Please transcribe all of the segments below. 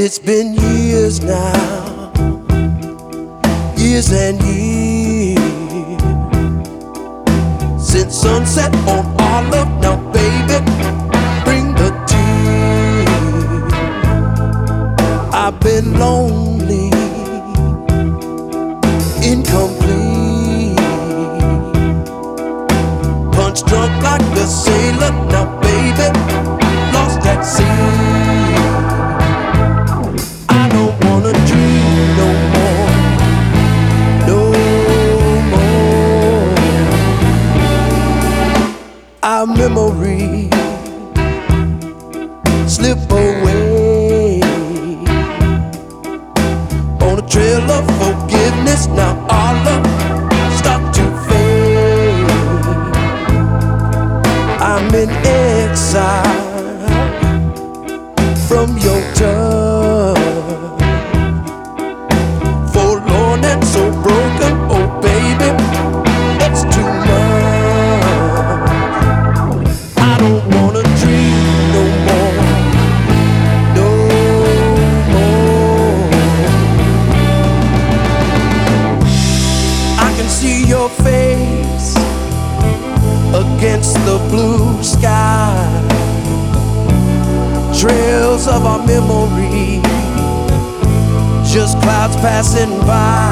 It's been years now, years and years, since sunset on our love. Now baby, bring the tears. I've been lonely, incomplete, punch drunk like a sailor. Now baby, lost at sea. I don't wanna dream no more, no more. Our memories slip away on a trail of forgiveness. Now our love start to fade. I'm in exile from your touch, forlorn and so broken. Oh baby, it's too much. I don't wanna dream no more, no more. I can see your face against the blue sky, trails of our memory, just clouds passing by.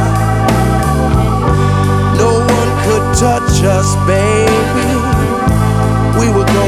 No one could touch us, baby. We were gone.